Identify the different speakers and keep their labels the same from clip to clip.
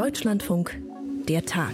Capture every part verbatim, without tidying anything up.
Speaker 1: Deutschlandfunk, der Tag.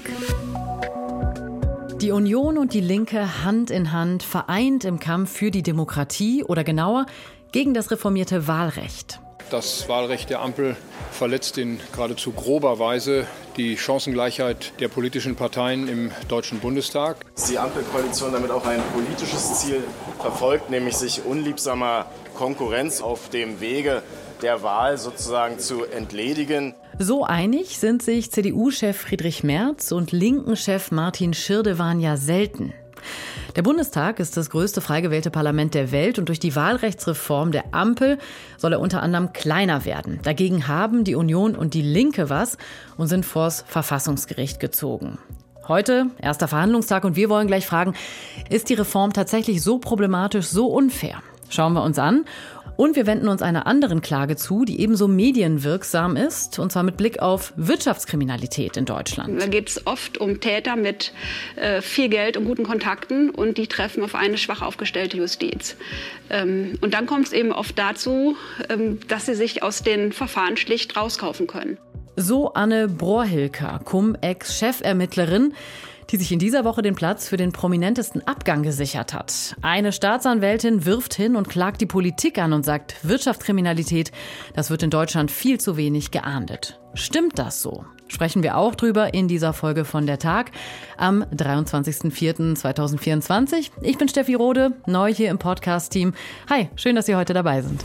Speaker 2: Die Union und die Linke Hand in Hand, vereint im Kampf für die Demokratie oder genauer gegen das reformierte Wahlrecht.
Speaker 3: Das Wahlrecht der Ampel verletzt in geradezu grober Weise die Chancengleichheit der politischen Parteien im Deutschen Bundestag.
Speaker 4: Die Ampelkoalition damit auch ein politisches Ziel verfolgt, nämlich sich unliebsamer Konkurrenz auf dem Wege der Wahl sozusagen zu entledigen.
Speaker 2: So einig sind sich C D U-Chef Friedrich Merz und Linken-Chef Martin Schirdewan ja selten. Der Bundestag ist das größte frei gewählte Parlament der Welt und durch die Wahlrechtsreform der Ampel soll er unter anderem kleiner werden. Dagegen haben die Union und die Linke was und sind vors Verfassungsgericht gezogen. Heute erster Verhandlungstag und wir wollen gleich fragen, ist die Reform tatsächlich so problematisch, so unfair? Schauen wir uns an. Und wir wenden uns einer anderen Klage zu, die ebenso medienwirksam ist, und zwar mit Blick auf Wirtschaftskriminalität in Deutschland.
Speaker 5: Da geht es oft um Täter mit äh, viel Geld und guten Kontakten und die treffen auf eine schwach aufgestellte Justiz. Ähm, und dann kommt es eben oft dazu, ähm, dass sie sich aus den Verfahren schlicht rauskaufen können.
Speaker 2: So Anne Brohilker, Cum-Ex-Chefermittlerin, die sich in dieser Woche den Platz für den prominentesten Abgang gesichert hat. Eine Staatsanwältin wirft hin und klagt die Politik an und sagt, Wirtschaftskriminalität, das wird in Deutschland viel zu wenig geahndet. Stimmt das so? Sprechen wir auch drüber in dieser Folge von Der Tag am dreiundzwanzigsten vierten zweitausendvierundzwanzig. Ich bin Steffi Rode, neu hier im Podcast-Team. Hi, schön, dass Sie heute dabei sind.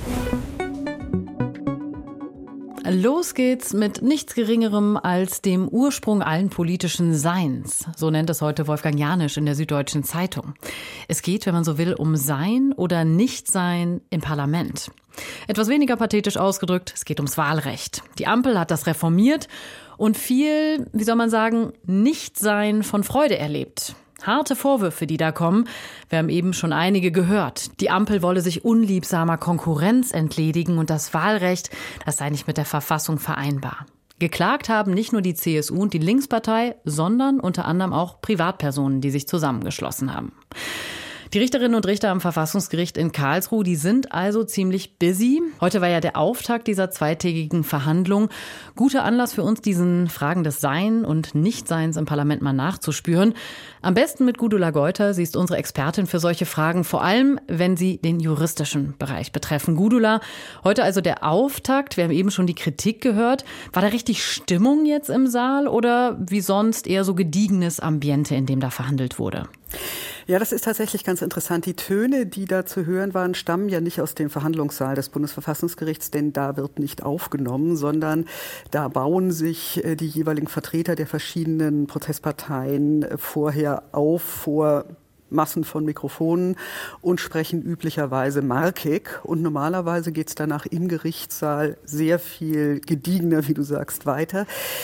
Speaker 2: Los geht's mit nichts Geringerem als dem Ursprung allen politischen Seins. So nennt es heute Wolfgang Janisch in der Süddeutschen Zeitung. Es geht, wenn man so will, um Sein oder Nichtsein im Parlament. Etwas weniger pathetisch ausgedrückt, es geht ums Wahlrecht. Die Ampel hat das reformiert und viel, wie soll man sagen, Nichtsein von Freude erlebt. Harte Vorwürfe, die da kommen. Wir haben eben schon einige gehört. Die Ampel wolle sich unliebsamer Konkurrenz entledigen und das Wahlrecht, das sei nicht mit der Verfassung vereinbar. Geklagt haben nicht nur die C S U und die Linkspartei, sondern unter anderem auch Privatpersonen, die sich zusammengeschlossen haben. Die Richterinnen und Richter am Verfassungsgericht in Karlsruhe, die sind also ziemlich busy. Heute war ja der Auftakt dieser zweitägigen Verhandlung. Guter Anlass für uns, diesen Fragen des Sein und Nichtseins im Parlament mal nachzuspüren. Am besten mit Gudula Geuter. Sie ist unsere Expertin für solche Fragen, vor allem wenn sie den juristischen Bereich betreffen. Gudula, heute also der Auftakt. Wir haben eben schon die Kritik gehört. War da richtig Stimmung jetzt im Saal oder wie sonst eher so gediegenes Ambiente, in dem da verhandelt wurde?
Speaker 6: Ja, das ist tatsächlich ganz interessant. Die Töne, die da zu hören waren, stammen ja nicht aus dem Verhandlungssaal des Bundesverfassungsgerichts, denn da wird nicht aufgenommen, sondern da bauen sich die jeweiligen Vertreter der verschiedenen Prozessparteien vorher auf vor Massen von Mikrofonen und sprechen üblicherweise markig. Und normalerweise geht es danach im Gerichtssaal sehr viel gediegener, wie du sagst, weiter.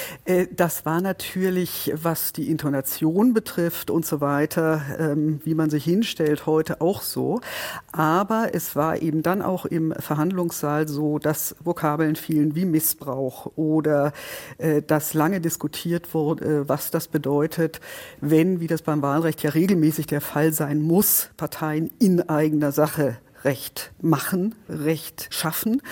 Speaker 6: Das war natürlich, was die Intonation betrifft und so weiter, wie man sich hinstellt, heute auch so. Aber es war eben dann auch im Verhandlungssaal so, dass Vokabeln fielen wie Missbrauch oder dass lange diskutiert wurde, was das bedeutet, wenn, wie das beim Wahlrecht ja regelmäßig der Fall sein muss, Parteien in eigener Sache Recht machen, Recht schaffen.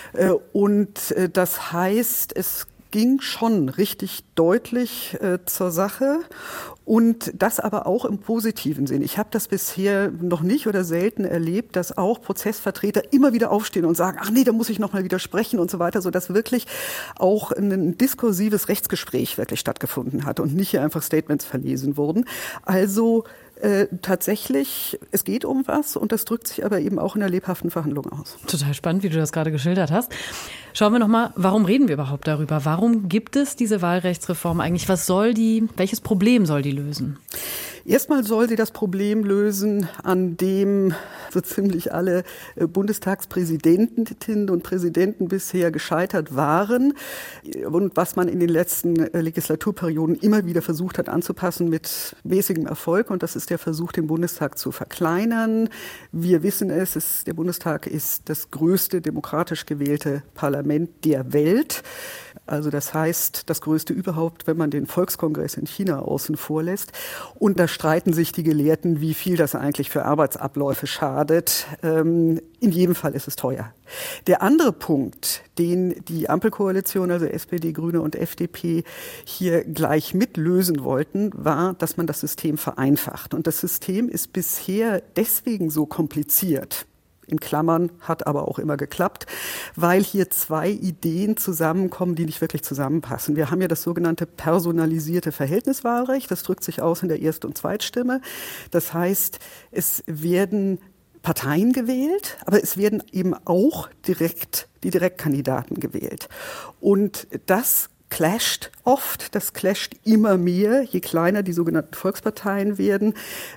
Speaker 6: Und das heißt, es ging schon richtig deutlich äh, zur Sache und das aber auch im positiven Sinn. Ich habe das bisher noch nicht oder selten erlebt, dass auch Prozessvertreter immer wieder aufstehen und sagen, ach nee, da muss ich noch mal widersprechen und so weiter, sodass wirklich auch ein diskursives Rechtsgespräch wirklich stattgefunden hat und nicht hier einfach Statements verlesen wurden. Also Äh, tatsächlich, es geht um was und das drückt sich aber eben auch in der lebhaften Verhandlung aus.
Speaker 2: Total spannend, wie du das gerade geschildert hast. Schauen wir noch mal, warum reden wir überhaupt darüber? Warum gibt es diese Wahlrechtsreform eigentlich? Was soll die, welches Problem soll die lösen?
Speaker 6: Erstmal soll sie das Problem lösen, an dem so ziemlich alle Bundestagspräsidentinnen und Präsidenten bisher gescheitert waren und was man in den letzten Legislaturperioden immer wieder versucht hat anzupassen mit mäßigem Erfolg. Und das ist der Versuch, den Bundestag zu verkleinern. Wir wissen es, es der Bundestag ist das größte demokratisch gewählte Parlament der Welt. Also das heißt, das größte überhaupt, wenn man den Volkskongress in China außen vor lässt. Und da streiten sich die Gelehrten, wie viel das eigentlich für Arbeitsabläufe schadet. Ähm, in jedem Fall ist es teuer. Der andere Punkt, den die Ampelkoalition, also S P D, Grüne und F D P, hier gleich mitlösen wollten, war, dass man das System vereinfacht. Und das System ist bisher deswegen so kompliziert, in Klammern, hat aber auch immer geklappt, weil hier zwei Ideen zusammenkommen, die nicht wirklich zusammenpassen. Wir haben ja das sogenannte personalisierte Verhältniswahlrecht. Das drückt sich aus in der Erst- und Zweitstimme. Das heißt, es werden Parteien gewählt, aber es werden eben auch direkt die Direktkandidaten gewählt. Und das clasht oft, das clasht immer mehr, je kleiner die sogenannten Volksparteien werden.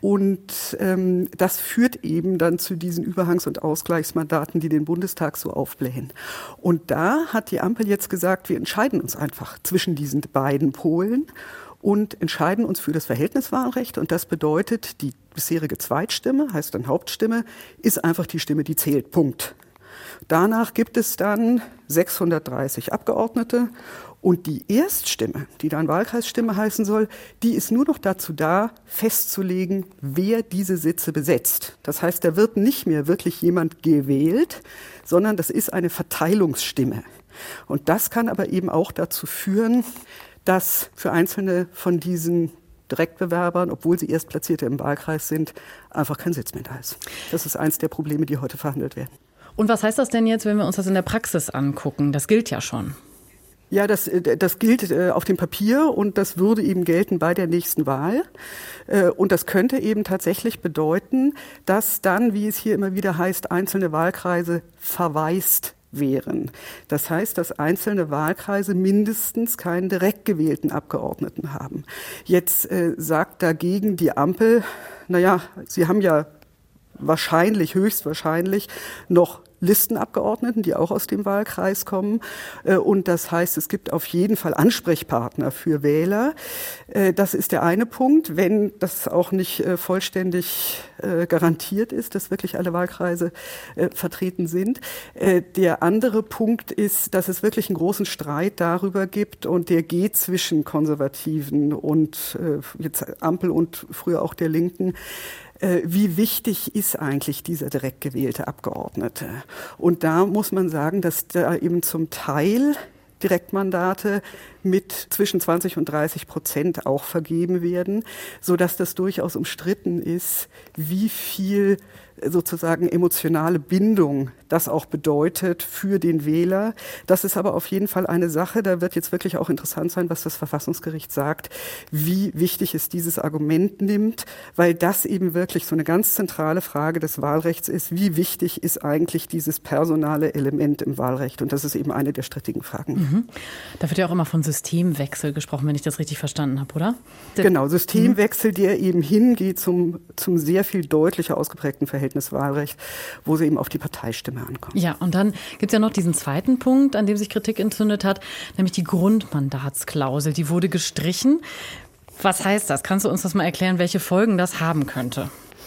Speaker 6: Und ähm, das führt eben dann zu diesen Überhangs- und Ausgleichsmandaten, die den Bundestag so aufblähen. Und da hat die Ampel jetzt gesagt, wir entscheiden uns einfach zwischen diesen beiden Polen und entscheiden uns für das Verhältniswahlrecht. Und das bedeutet, die bisherige Zweitstimme, heißt dann Hauptstimme, ist einfach die Stimme, die zählt. Punkt. Danach gibt es dann sechshundertdreißig Abgeordnete. Und die Erststimme, die dann Wahlkreisstimme heißen soll, die ist nur noch dazu da, festzulegen, wer diese Sitze besetzt. Das heißt, da wird nicht mehr wirklich jemand gewählt, sondern das ist eine Verteilungsstimme. Und das kann aber eben auch dazu führen, dass für einzelne von diesen Direktbewerbern, obwohl sie Erstplatzierte im Wahlkreis sind, einfach kein Sitz mehr da ist. Das ist eins der Probleme, die heute verhandelt werden.
Speaker 2: Und was heißt das denn jetzt, wenn wir uns das in der Praxis angucken? Das gilt ja schon.
Speaker 6: Ja, das, das gilt auf dem Papier und das würde eben gelten bei der nächsten Wahl. Und das könnte eben tatsächlich bedeuten, dass dann, wie es hier immer wieder heißt, einzelne Wahlkreise verwaist wären. Das heißt, dass einzelne Wahlkreise mindestens keinen direkt gewählten Abgeordneten haben. Jetzt äh, sagt dagegen die Ampel, naja, sie haben ja wahrscheinlich, höchstwahrscheinlich noch Listenabgeordneten, die auch aus dem Wahlkreis kommen. Und das heißt, es gibt auf jeden Fall Ansprechpartner für Wähler. Das ist der eine Punkt, wenn das auch nicht vollständig garantiert ist, dass wirklich alle Wahlkreise vertreten sind. Der andere Punkt ist, dass es wirklich einen großen Streit darüber gibt und der geht zwischen Konservativen und jetzt Ampel und früher auch der Linken. Wie wichtig ist eigentlich dieser direkt gewählte Abgeordnete? Und da muss man sagen, dass da eben zum Teil Direktmandate mit zwischen zwanzig und dreißig Prozent auch vergeben werden, sodass das durchaus umstritten ist, wie viel sozusagen emotionale Bindung das auch bedeutet für den Wähler. Das ist aber auf jeden Fall eine Sache, da wird jetzt wirklich auch interessant sein, was das Verfassungsgericht sagt, wie wichtig es dieses Argument nimmt, weil das eben wirklich so eine ganz zentrale Frage des Wahlrechts ist, wie wichtig ist eigentlich dieses personale Element im Wahlrecht? Und das ist eben eine der strittigen Fragen.
Speaker 2: Mhm. Da wird ja auch immer von Systemwechsel gesprochen, wenn ich das richtig verstanden habe, oder?
Speaker 6: Genau, Systemwechsel, der eben hingeht zum, zum sehr viel deutlicher ausgeprägten Verhältniswahlrecht, wo sie eben auf die Parteistimme ankommt.
Speaker 2: Ja, und dann gibt es ja noch diesen zweiten Punkt, an dem sich Kritik entzündet hat, nämlich die Grundmandatsklausel. Die wurde gestrichen. Was heißt das? Kannst du uns das mal erklären, welche Folgen das haben könnte?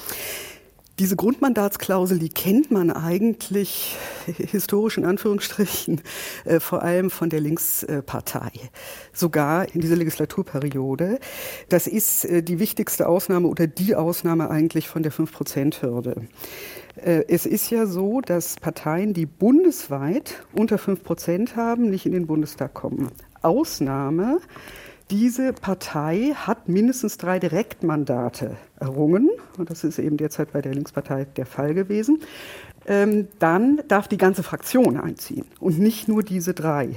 Speaker 6: Diese Grundmandatsklausel, die kennt man eigentlich historisch in Anführungsstrichen äh, vor allem von der Linkspartei, sogar in dieser Legislaturperiode. Das ist äh, die wichtigste Ausnahme oder die Ausnahme eigentlich von der fünf Prozent Hürde. Äh, es ist ja so, dass Parteien, die bundesweit unter fünf Prozent haben, nicht in den Bundestag kommen. Ausnahme: Diese Partei hat mindestens drei Direktmandate errungen. Und das ist eben derzeit bei der Linkspartei der Fall gewesen. Ähm, dann darf die ganze Fraktion einziehen und nicht nur diese drei.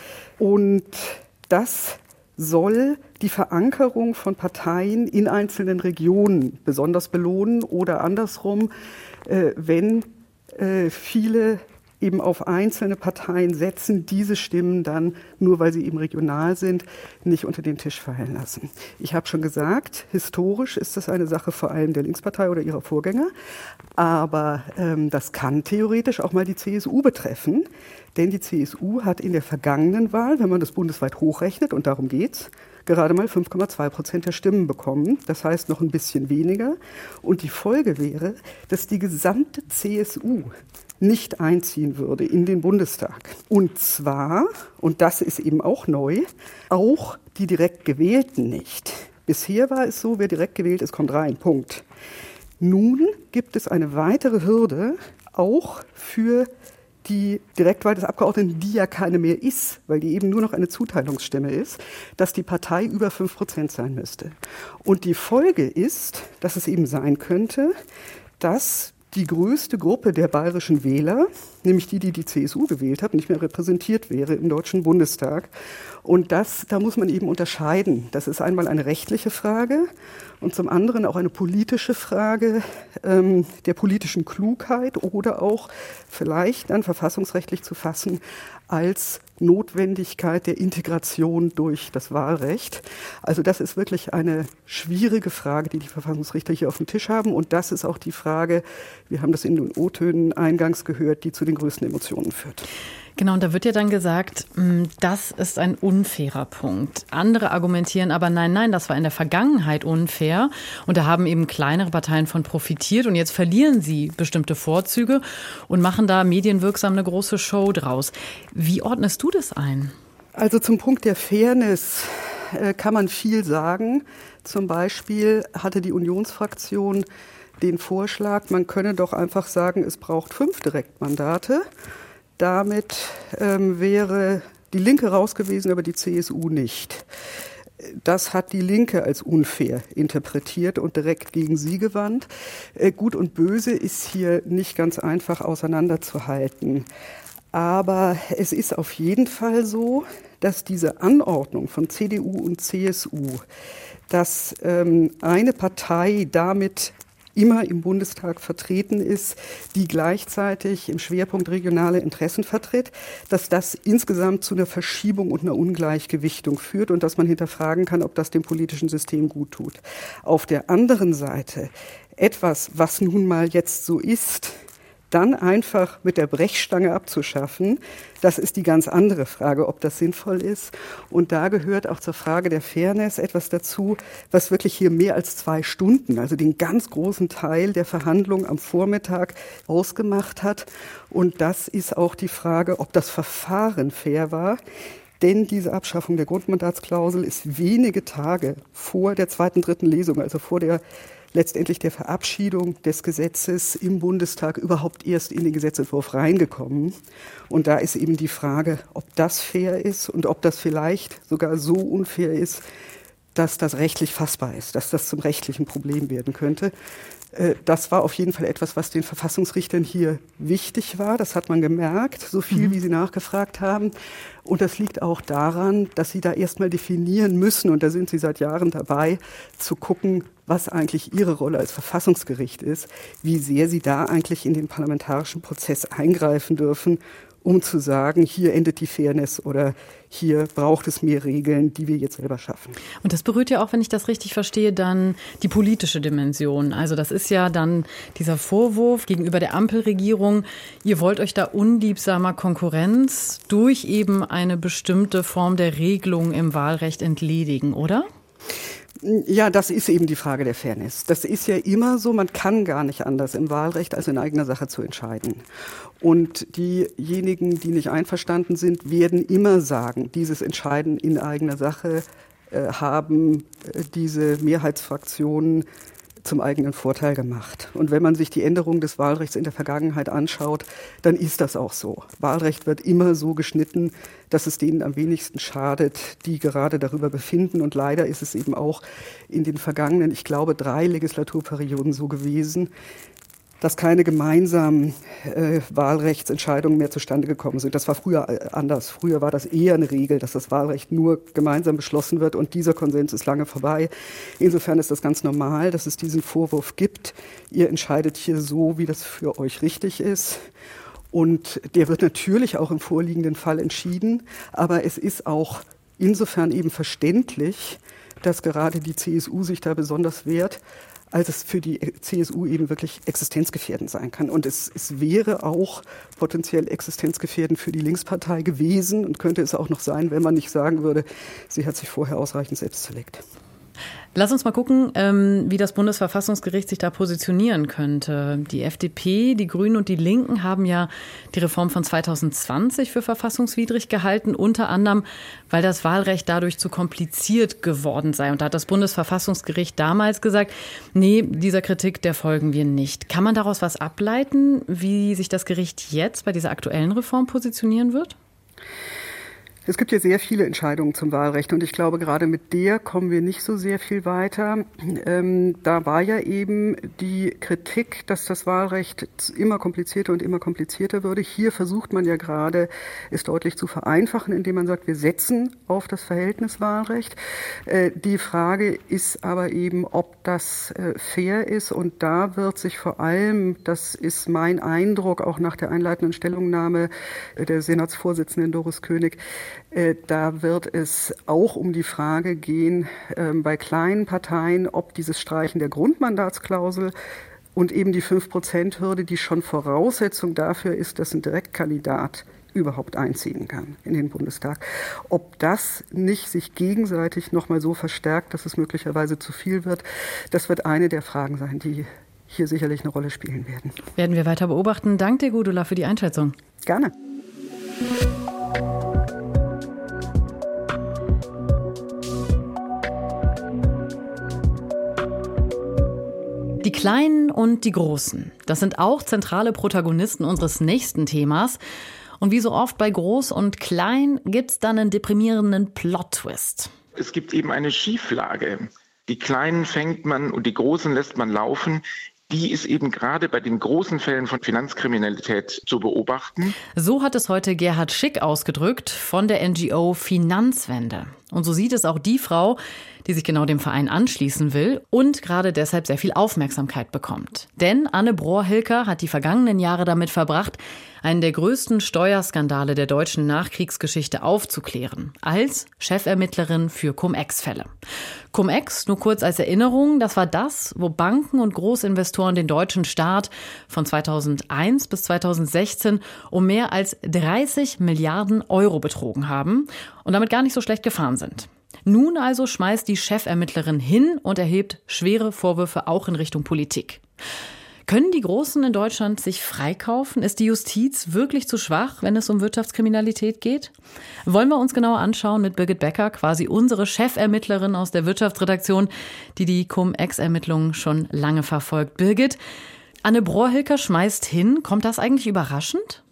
Speaker 6: Und das soll die Verankerung von Parteien in einzelnen Regionen besonders belohnen oder andersrum, äh, wenn äh, viele eben auf einzelne Parteien setzen, diese Stimmen dann, nur weil sie eben regional sind, nicht unter den Tisch fallen lassen. Ich habe schon gesagt, historisch ist das eine Sache vor allem der Linkspartei oder ihrer Vorgänger, aber ähm, das kann theoretisch auch mal die C S U betreffen, Denn die C S U hat in der vergangenen Wahl, wenn man das bundesweit hochrechnet, und darum geht's, gerade mal fünf Komma zwei Prozent der Stimmen bekommen. Das heißt noch ein bisschen weniger. Und die Folge wäre, dass die gesamte C S U nicht einziehen würde in den Bundestag. Und zwar, und das ist eben auch neu, auch die direkt Gewählten nicht. Bisher war es so, wer direkt gewählt ist, kommt rein. Punkt. Nun gibt es eine weitere Hürde, auch für die Direktwahl des Abgeordneten, die ja keine mehr ist, weil die eben nur noch eine Zuteilungsstimme ist, dass die Partei über fünf Prozent sein müsste. Und die Folge ist, dass es eben sein könnte, dass die größte Gruppe der bayerischen Wähler, nämlich die, die die C S U gewählt hat, nicht mehr repräsentiert wäre im Deutschen Bundestag. Und das, da muss man eben unterscheiden. Das ist einmal eine rechtliche Frage und zum anderen auch eine politische Frage ähm, der politischen Klugheit oder auch vielleicht dann verfassungsrechtlich zu fassen als Notwendigkeit der Integration durch das Wahlrecht. Also das ist wirklich eine schwierige Frage, die die Verfassungsrichter hier auf dem Tisch haben. Und das ist auch die Frage, wir haben das in den O-Tönen eingangs gehört, die zu den größten Emotionen führt.
Speaker 2: Genau, und da wird ja dann gesagt, das ist ein unfairer Punkt. Andere argumentieren aber, nein, nein, das war in der Vergangenheit unfair. Und da haben eben kleinere Parteien von profitiert. Und jetzt verlieren sie bestimmte Vorzüge und machen da medienwirksam eine große Show draus. Wie ordnest du das ein?
Speaker 6: Also zum Punkt der Fairness äh, kann man viel sagen. Zum Beispiel hatte die Unionsfraktion den Vorschlag, man könne doch einfach sagen, es braucht fünf Direktmandate. Damit ähm, wäre die Linke raus gewesen, aber die C S U nicht. Das hat die Linke als unfair interpretiert und direkt gegen sie gewandt. Äh, Gut und Böse ist hier nicht ganz einfach auseinanderzuhalten. Aber es ist auf jeden Fall so, dass diese Anordnung von C D U und C S U, dass ähm, eine Partei damit immer im Bundestag vertreten ist, die gleichzeitig im Schwerpunkt regionale Interessen vertritt, dass das insgesamt zu einer Verschiebung und einer Ungleichgewichtung führt und dass man hinterfragen kann, ob das dem politischen System gut tut. Auf der anderen Seite etwas, was nun mal jetzt so ist, dann einfach mit der Brechstange abzuschaffen, das ist die ganz andere Frage, ob das sinnvoll ist. Und da gehört auch zur Frage der Fairness etwas dazu, was wirklich hier mehr als zwei Stunden, also den ganz großen Teil der Verhandlungen am Vormittag ausgemacht hat. Und das ist auch die Frage, ob das Verfahren fair war. Denn diese Abschaffung der Grundmandatsklausel ist wenige Tage vor der zweiten, dritten Lesung, also vor der letztendlich der Verabschiedung des Gesetzes im Bundestag überhaupt erst in den Gesetzentwurf reingekommen. Und da ist eben die Frage, ob das fair ist und ob das vielleicht sogar so unfair ist, dass das rechtlich fassbar ist, dass das zum rechtlichen Problem werden könnte. Das war auf jeden Fall etwas, was den Verfassungsrichtern hier wichtig war. Das hat man gemerkt, so viel mhm. wie sie nachgefragt haben. Und das liegt auch daran, dass sie da erstmal definieren müssen, und da sind sie seit Jahren dabei, zu gucken, was eigentlich ihre Rolle als Verfassungsgericht ist, wie sehr sie da eigentlich in den parlamentarischen Prozess eingreifen dürfen, um zu sagen, hier endet die Fairness oder hier braucht es mehr Regeln, die wir jetzt selber schaffen.
Speaker 2: Und das berührt ja auch, wenn ich das richtig verstehe, dann die politische Dimension. Also das ist ja dann dieser Vorwurf gegenüber der Ampelregierung, ihr wollt euch da unliebsamer Konkurrenz durch eben eine bestimmte Form der Regelung im Wahlrecht entledigen, oder?
Speaker 6: Ja, das ist eben die Frage der Fairness. Das ist ja immer so, man kann gar nicht anders im Wahlrecht, als in eigener Sache zu entscheiden. Und diejenigen, die nicht einverstanden sind, werden immer sagen, dieses Entscheiden in eigener Sache äh, haben äh, diese Mehrheitsfraktionen zum eigenen Vorteil gemacht. Und wenn man sich die Änderung des Wahlrechts in der Vergangenheit anschaut, dann ist das auch so. Wahlrecht wird immer so geschnitten, dass es denen am wenigsten schadet, die gerade darüber befinden. Und leider ist es eben auch in den vergangenen, ich glaube, drei Legislaturperioden so gewesen, dass keine gemeinsamen äh, Wahlrechtsentscheidungen mehr zustande gekommen sind. Das war früher äh, anders. Früher war das eher eine Regel, dass das Wahlrecht nur gemeinsam beschlossen wird, und dieser Konsens ist lange vorbei. Insofern ist das ganz normal, dass es diesen Vorwurf gibt. Ihr entscheidet hier so, wie das für euch richtig ist. Und der wird natürlich auch im vorliegenden Fall entschieden. Aber es ist auch insofern eben verständlich, dass gerade die C S U sich da besonders wehrt, als es für die C S U eben wirklich existenzgefährdend sein kann. Und es, es wäre auch potenziell existenzgefährdend für die Linkspartei gewesen und könnte es auch noch sein, wenn man nicht sagen würde, sie hat sich vorher ausreichend selbst zerlegt.
Speaker 2: Lass uns mal gucken, wie das Bundesverfassungsgericht sich da positionieren könnte. Die F D P, die Grünen und die Linken haben ja die Reform von zweitausendzwanzig für verfassungswidrig gehalten, unter anderem, weil das Wahlrecht dadurch zu kompliziert geworden sei. Und da hat das Bundesverfassungsgericht damals gesagt, nee, dieser Kritik, der folgen wir nicht. Kann man daraus was ableiten, wie sich das Gericht jetzt bei dieser aktuellen Reform positionieren wird?
Speaker 6: Es gibt ja sehr viele Entscheidungen zum Wahlrecht und ich glaube, gerade mit der kommen wir nicht so sehr viel weiter. Ähm, da war ja eben die Kritik, dass das Wahlrecht immer komplizierter und immer komplizierter würde. Hier versucht man ja gerade, es deutlich zu vereinfachen, indem man sagt, wir setzen auf das Verhältniswahlrecht. Äh, die Frage ist aber eben, ob das äh, fair ist, und da wird sich vor allem, das ist mein Eindruck, auch nach der einleitenden Stellungnahme der Senatsvorsitzenden Doris König, da wird es auch um die Frage gehen, bei kleinen Parteien, ob dieses Streichen der Grundmandatsklausel und eben die fünf Prozent Hürde, die schon Voraussetzung dafür ist, dass ein Direktkandidat überhaupt einziehen kann in den Bundestag, ob das nicht sich gegenseitig noch mal so verstärkt, dass es möglicherweise zu viel wird, das wird eine der Fragen sein, die hier sicherlich eine Rolle spielen werden.
Speaker 2: Werden wir weiter beobachten. Danke dir, Gudula, für die Einschätzung.
Speaker 6: Gerne.
Speaker 2: Die Kleinen und die Großen, das sind auch zentrale Protagonisten unseres nächsten Themas. Und wie so oft bei Groß und Klein gibt's dann einen deprimierenden Plot-Twist.
Speaker 7: Es gibt eben eine Schieflage. Die Kleinen fängt man und die Großen lässt man laufen. Die ist eben gerade bei den großen Fällen von Finanzkriminalität zu beobachten.
Speaker 2: So hat es heute Gerhard Schick ausgedrückt von der N G O Finanzwende. Und so sieht es auch die Frau, die sich genau dem Verein anschließen will und gerade deshalb sehr viel Aufmerksamkeit bekommt. Denn Anne Brohr-Hilker hat die vergangenen Jahre damit verbracht, einen der größten Steuerskandale der deutschen Nachkriegsgeschichte aufzuklären, als Chefermittlerin für Cum-Ex-Fälle. Cum-Ex, nur kurz als Erinnerung, das war das, wo Banken und Großinvestoren den deutschen Staat von zweitausendeins bis zweitausendsechzehn um mehr als dreißig Milliarden Euro betrogen haben und damit gar nicht so schlecht gefahren sind. Nun also schmeißt die Chefermittlerin hin und erhebt schwere Vorwürfe auch in Richtung Politik. Können die Großen in Deutschland sich freikaufen? Ist die Justiz wirklich zu schwach, wenn es um Wirtschaftskriminalität geht? Wollen wir uns genauer anschauen mit Birgit Becker, quasi unsere Chefermittlerin aus der Wirtschaftsredaktion, die die Cum-Ex-Ermittlungen schon lange verfolgt. Birgit, Anne Brohr-Hilker schmeißt hin. Kommt das eigentlich überraschend?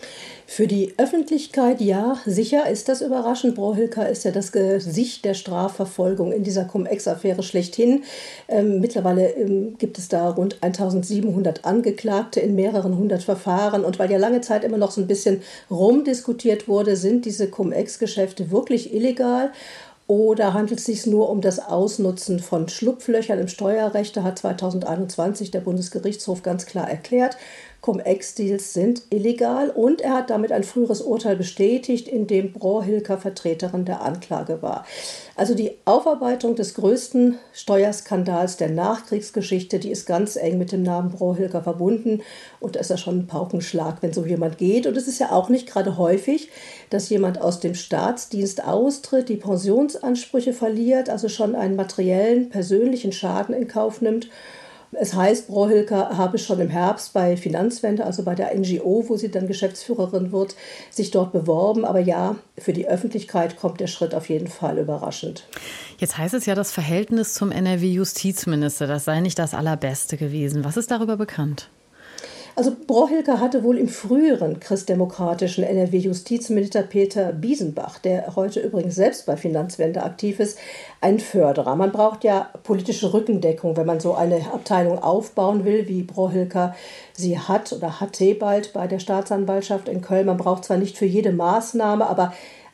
Speaker 8: Für die Öffentlichkeit, ja, sicher ist das überraschend. Brohr-Hilker ist ja das Gesicht der Strafverfolgung in dieser Cum-Ex-Affäre schlechthin. Ähm, mittlerweile ähm, gibt es da rund eintausendsiebenhundert Angeklagte in mehreren hundert Verfahren. Und weil ja lange Zeit immer noch so ein bisschen rumdiskutiert wurde, sind diese Cum-Ex-Geschäfte wirklich illegal? Oder handelt es sich nur um das Ausnutzen von Schlupflöchern im Steuerrecht? Da hat zweitausendeinundzwanzig der Bundesgerichtshof ganz klar erklärt, Cum-Ex-Deals sind illegal, und er hat damit ein früheres Urteil bestätigt, in dem Brohr-Hilker Vertreterin der Anklage war. Also die Aufarbeitung des größten Steuerskandals der Nachkriegsgeschichte, die ist ganz eng mit dem Namen Brohr-Hilker verbunden, und da ist ja schon ein Paukenschlag, wenn so jemand geht. Und es ist ja auch nicht gerade häufig, dass jemand aus dem Staatsdienst austritt, die Pensionsansprüche verliert, also schon einen materiellen, persönlichen Schaden in Kauf nimmt. Es heißt, Brohr-Hilker habe schon im Herbst bei Finanzwende, also bei der N G O, wo sie dann Geschäftsführerin wird, sich dort beworben. Aber ja, für die Öffentlichkeit kommt der Schritt auf jeden Fall überraschend.
Speaker 2: Jetzt heißt es ja, das Verhältnis zum N R W-Justizminister, das sei nicht das allerbeste gewesen. Was ist darüber bekannt?
Speaker 8: Also Brohr-Hilker hatte wohl im früheren christdemokratischen N R W-Justizminister Peter Biesenbach, der heute übrigens selbst bei Finanzwende aktiv ist, einen Förderer. Man braucht ja politische Rückendeckung, wenn man so eine Abteilung aufbauen will, wie Brohr-Hilker sie hat oder hatte bald bei der Staatsanwaltschaft in Köln. Man braucht zwar nicht für jede Maßnahme, aber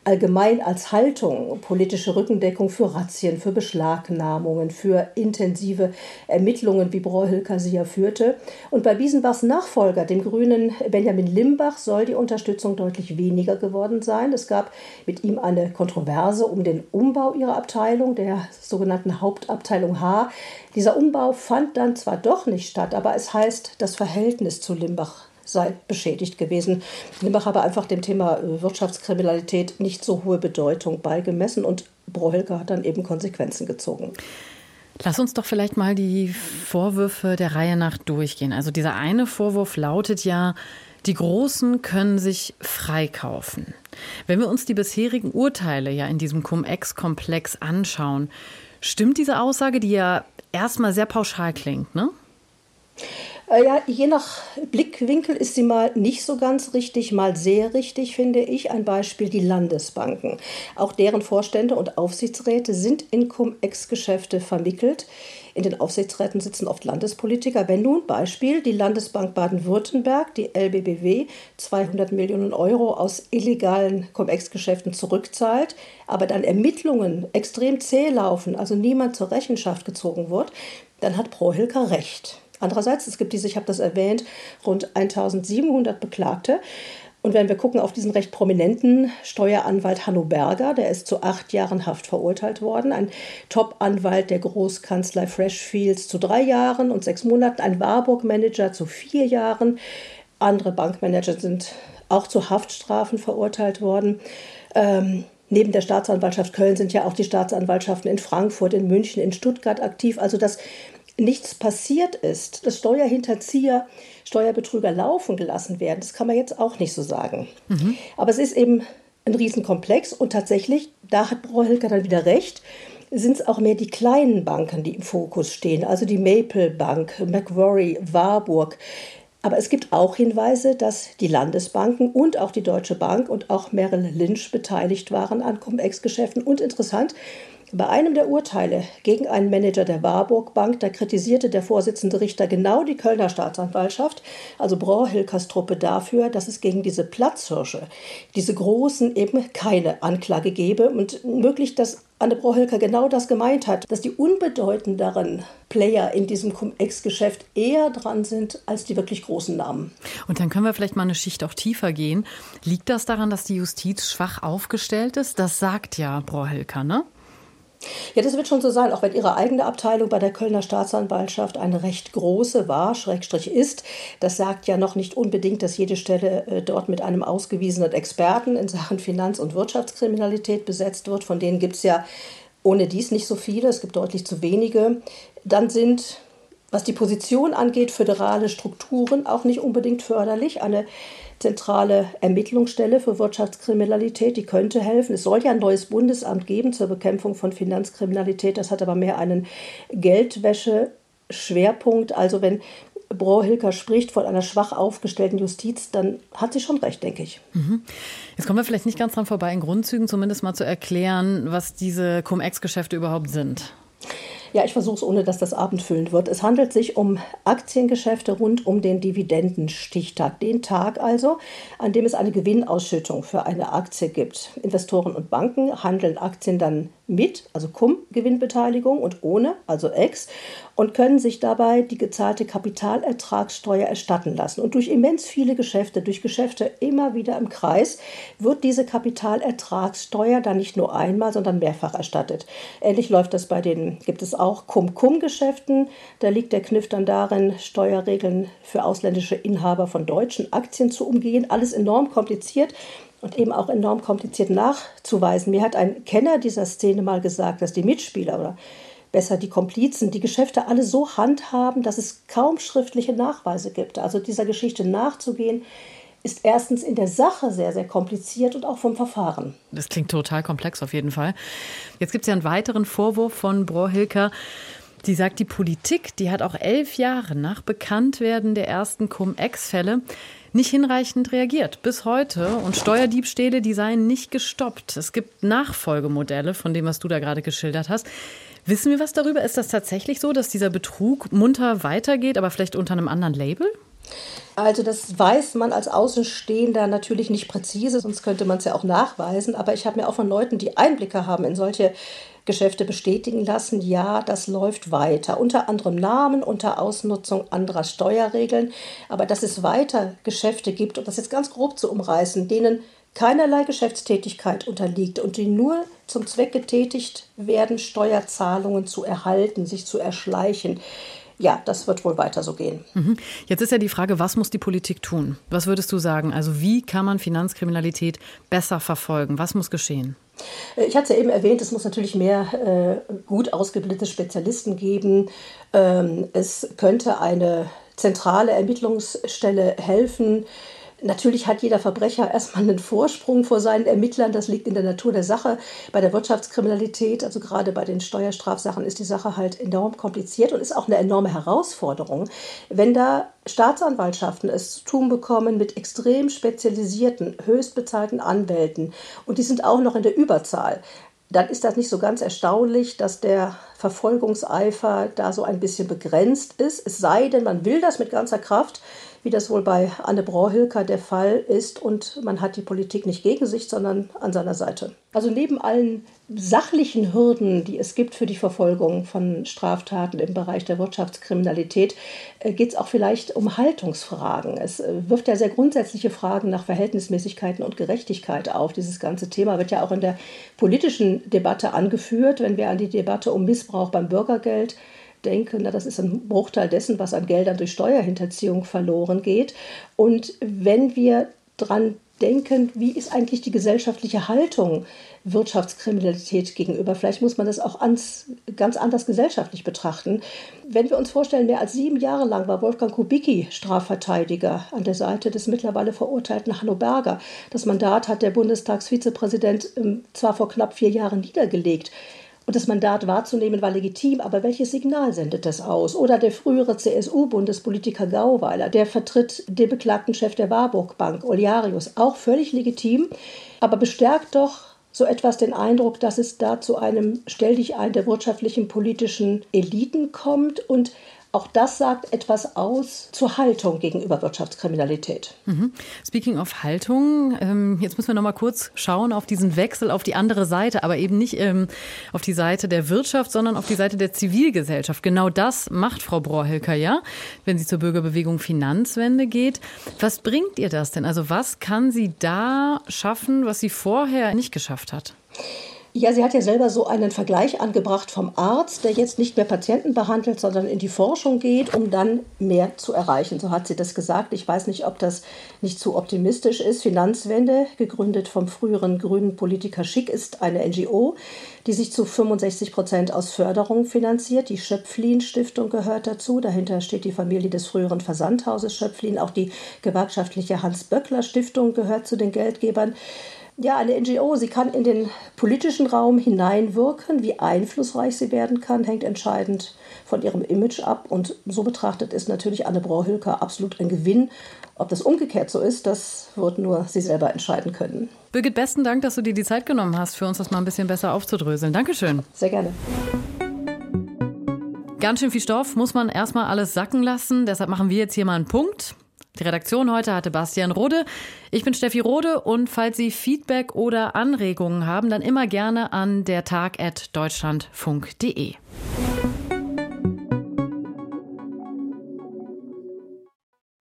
Speaker 8: allgemein als Haltung, politische Rückendeckung für Razzien, für Beschlagnahmungen, für intensive Ermittlungen, wie Brohilker sie ja führte. Und bei Biesenbachs Nachfolger, dem Grünen Benjamin Limbach, soll die Unterstützung deutlich weniger geworden sein. Es gab mit ihm eine Kontroverse um den Umbau ihrer Abteilung, der sogenannten Hauptabteilung H. Dieser Umbau fand dann zwar doch nicht statt, aber es heißt, das Verhältnis zu Limbach sei beschädigt gewesen. Limbach habe einfach dem Thema Wirtschaftskriminalität nicht so hohe Bedeutung beigemessen und Brohilker hat dann eben Konsequenzen gezogen.
Speaker 2: Lass uns doch vielleicht mal die Vorwürfe der Reihe nach durchgehen. Also dieser eine Vorwurf lautet ja, die Großen können sich freikaufen. Wenn wir uns die bisherigen Urteile ja in diesem Cum-Ex-Komplex anschauen, stimmt diese Aussage, die ja erstmal sehr pauschal klingt, ne?
Speaker 8: Ja, je nach Blickwinkel ist sie mal nicht so ganz richtig, mal sehr richtig, finde ich. Ein Beispiel, die Landesbanken. Auch deren Vorstände und Aufsichtsräte sind in Cum-Ex-Geschäfte verwickelt. In den Aufsichtsräten sitzen oft Landespolitiker. Wenn nun, Beispiel, die Landesbank Baden-Württemberg, die L B B W, zweihundert Millionen Euro aus illegalen Cum-Ex-Geschäften zurückzahlt, aber dann Ermittlungen extrem zäh laufen, also niemand zur Rechenschaft gezogen wird, dann hat Brohilker recht. Andererseits, es gibt diese, ich habe das erwähnt, rund eintausendsiebenhundert Beklagte. Und wenn wir gucken auf diesen recht prominenten Steueranwalt Hanno Berger, der ist zu acht Jahren Haft verurteilt worden. Ein Top-Anwalt der Großkanzlei Freshfields zu drei Jahren und sechs Monaten. Ein Warburg-Manager zu vier Jahren. Andere Bankmanager sind auch zu Haftstrafen verurteilt worden. Ähm, neben der Staatsanwaltschaft Köln sind ja auch die Staatsanwaltschaften in Frankfurt, in München, in Stuttgart aktiv. Also das nichts passiert ist, dass Steuerhinterzieher, Steuerbetrüger laufen gelassen werden, das kann man jetzt auch nicht so sagen. Mhm. Aber es ist eben ein Riesenkomplex und tatsächlich, da hat Brohilker dann wieder recht, sind es auch mehr die kleinen Banken, die im Fokus stehen, also die Maple Bank, Macquarie, Warburg. Aber es gibt auch Hinweise, dass die Landesbanken und auch die Deutsche Bank und auch Merrill Lynch beteiligt waren an Cum-Ex-Geschäften. Und interessant, bei einem der Urteile gegen einen Manager der Warburg Bank, da kritisierte der Vorsitzende Richter genau die Kölner Staatsanwaltschaft, also Brohilkers Truppe, dafür, dass es gegen diese Platzhirsche, diese Großen, eben keine Anklage gebe. Und möglich, dass Anne Brohilker genau das gemeint hat, dass die unbedeutenderen Player in diesem Cum-Ex-Geschäft eher dran sind als die wirklich großen Namen.
Speaker 2: Und dann können wir vielleicht mal eine Schicht auch tiefer gehen. Liegt das daran, dass die Justiz schwach aufgestellt ist? Das sagt ja Brohilker, ne?
Speaker 8: Ja, das wird schon so sein, auch wenn ihre eigene Abteilung bei der Kölner Staatsanwaltschaft eine recht große war, Schrägstrich ist. Das sagt ja noch nicht unbedingt, dass jede Stelle äh, dort mit einem ausgewiesenen Experten in Sachen Finanz- und Wirtschaftskriminalität besetzt wird. Von denen gibt es ja ohne dies nicht so viele, es gibt deutlich zu wenige. Dann sind, was die Position angeht, föderale Strukturen auch nicht unbedingt förderlich. Eine zentrale Ermittlungsstelle für Wirtschaftskriminalität, die könnte helfen. Es soll ja ein neues Bundesamt geben zur Bekämpfung von Finanzkriminalität. Das hat aber mehr einen Geldwäsche-Schwerpunkt. Also wenn Brohilker spricht von einer schwach aufgestellten Justiz, dann hat sie schon recht, denke ich.
Speaker 2: Mhm. Jetzt kommen wir vielleicht nicht ganz dran vorbei, in Grundzügen zumindest mal zu erklären, was diese Cum-Ex-Geschäfte überhaupt sind.
Speaker 8: Ja, ich versuche es, ohne dass das abendfüllend wird. Es handelt sich um Aktiengeschäfte rund um den Dividendenstichtag. Den Tag also, an dem es eine Gewinnausschüttung für eine Aktie gibt. Investoren und Banken handeln Aktien dann mit, also Cum-Gewinnbeteiligung und ohne, also Ex, und können sich dabei die gezahlte Kapitalertragssteuer erstatten lassen. Und durch immens viele Geschäfte, durch Geschäfte immer wieder im Kreis, wird diese Kapitalertragssteuer dann nicht nur einmal, sondern mehrfach erstattet. Ähnlich läuft das bei den, gibt es auch Cum-Cum-Geschäften. Da liegt der Kniff dann darin, Steuerregeln für ausländische Inhaber von deutschen Aktien zu umgehen. Alles enorm kompliziert. Und eben auch enorm kompliziert nachzuweisen. Mir hat ein Kenner dieser Szene mal gesagt, dass die Mitspieler oder besser die Komplizen die Geschäfte alle so handhaben, dass es kaum schriftliche Nachweise gibt. Also dieser Geschichte nachzugehen, ist erstens in der Sache sehr, sehr kompliziert und auch vom Verfahren.
Speaker 2: Das klingt total komplex auf jeden Fall. Jetzt gibt es ja einen weiteren Vorwurf von Brohilker. Die sagt, die Politik, die hat auch elf Jahre nach Bekanntwerden der ersten Cum-Ex-Fälle nicht hinreichend reagiert, bis heute. Und Steuerdiebstähle, die seien nicht gestoppt. Es gibt Nachfolgemodelle von dem, was du da gerade geschildert hast. Wissen wir was darüber? Ist das tatsächlich so, dass dieser Betrug munter weitergeht, aber vielleicht unter einem anderen Label?
Speaker 8: Also das weiß man als Außenstehender natürlich nicht präzise, sonst könnte man es ja auch nachweisen. Aber ich habe mir auch von Leuten, die Einblicke haben in solche Geschäfte, bestätigen lassen, ja, das läuft weiter. Unter anderem Namen, unter Ausnutzung anderer Steuerregeln. Aber dass es weiter Geschäfte gibt, um das jetzt ganz grob zu umreißen, denen keinerlei Geschäftstätigkeit unterliegt und die nur zum Zweck getätigt werden, Steuerzahlungen zu erhalten, sich zu erschleichen. Ja, das wird wohl weiter so gehen.
Speaker 2: Jetzt ist ja die Frage, was muss die Politik tun? Was würdest du sagen? Also wie kann man Finanzkriminalität besser verfolgen? Was muss geschehen?
Speaker 8: Ich hatte es ja eben erwähnt, es muss natürlich mehr äh, gut ausgebildete Spezialisten geben. Ähm, es könnte eine zentrale Ermittlungsstelle helfen. Natürlich hat jeder Verbrecher erstmal einen Vorsprung vor seinen Ermittlern. Das liegt in der Natur der Sache. Bei der Wirtschaftskriminalität, also gerade bei den Steuerstrafsachen, ist die Sache halt enorm kompliziert und ist auch eine enorme Herausforderung. Wenn da Staatsanwaltschaften es zu tun bekommen mit extrem spezialisierten, höchst bezahlten Anwälten und die sind auch noch in der Überzahl, dann ist das nicht so ganz erstaunlich, dass der Verfolgungseifer da so ein bisschen begrenzt ist. Es sei denn, man will das mit ganzer Kraft, wie das wohl bei Anne Brohilker der Fall ist. Und man hat die Politik nicht gegen sich, sondern an seiner Seite. Also neben allen sachlichen Hürden, die es gibt für die Verfolgung von Straftaten im Bereich der Wirtschaftskriminalität, geht es auch vielleicht um Haltungsfragen. Es wirft ja sehr grundsätzliche Fragen nach Verhältnismäßigkeiten und Gerechtigkeit auf. Dieses ganze Thema wird ja auch in der politischen Debatte angeführt, wenn wir an die Debatte um Missbrauch beim Bürgergeld denke, na, das ist ein Bruchteil dessen, was an Geldern durch Steuerhinterziehung verloren geht. Und wenn wir dran denken, wie ist eigentlich die gesellschaftliche Haltung Wirtschaftskriminalität gegenüber? Vielleicht muss man das auch ans, ganz anders gesellschaftlich betrachten. Wenn wir uns vorstellen, mehr als sieben Jahre lang war Wolfgang Kubicki Strafverteidiger an der Seite des mittlerweile verurteilten Hanno Berger. Das Mandat hat der Bundestagsvizepräsident zwar vor knapp vier Jahren niedergelegt. Und das Mandat wahrzunehmen war legitim, aber welches Signal sendet das aus? Oder der frühere C S U-Bundespolitiker Gauweiler, der vertritt den beklagten Chef der Warburg Bank, Oliarius, auch völlig legitim, aber bestärkt doch so etwas den Eindruck, dass es da zu einem Stelldichein der wirtschaftlichen, politischen Eliten kommt. Und auch das sagt etwas aus zur Haltung gegenüber Wirtschaftskriminalität.
Speaker 2: Mhm. Speaking of Haltung, ähm, jetzt müssen wir noch mal kurz schauen auf diesen Wechsel auf die andere Seite, aber eben nicht ähm, auf die Seite der Wirtschaft, sondern auf die Seite der Zivilgesellschaft. Genau das macht Frau Brohilker ja, wenn sie zur Bürgerbewegung Finanzwende geht. Was bringt ihr das denn? Also was kann sie da schaffen, was sie vorher nicht geschafft hat?
Speaker 8: Ja, sie hat ja selber so einen Vergleich angebracht vom Arzt, der jetzt nicht mehr Patienten behandelt, sondern in die Forschung geht, um dann mehr zu erreichen. So hat sie das gesagt. Ich weiß nicht, ob das nicht zu optimistisch ist. Finanzwende, gegründet vom früheren grünen Politiker Schick, ist eine N G O, die sich zu fünfundsechzig Prozent aus Förderung finanziert. Die Schöpflin-Stiftung gehört dazu. Dahinter steht die Familie des früheren Versandhauses Schöpflin. Auch die gewerkschaftliche Hans-Böckler-Stiftung gehört zu den Geldgebern. Ja, eine N G O, sie kann in den politischen Raum hineinwirken. Wie einflussreich sie werden kann, hängt entscheidend von ihrem Image ab. Und so betrachtet ist natürlich Anne Brohilker absolut ein Gewinn. Ob das umgekehrt so ist, das wird nur sie selber entscheiden können.
Speaker 2: Birgit, besten Dank, dass du dir die Zeit genommen hast, für uns das mal ein bisschen besser aufzudröseln. Dankeschön.
Speaker 8: Sehr gerne.
Speaker 2: Ganz schön viel Stoff muss man erstmal alles sacken lassen. Deshalb machen wir jetzt hier mal einen Punkt. Die Redaktion heute hatte Bastian Rode. Ich bin Steffi Rode und falls Sie Feedback oder Anregungen haben, dann immer gerne an der tag at deutschlandfunk punkt de.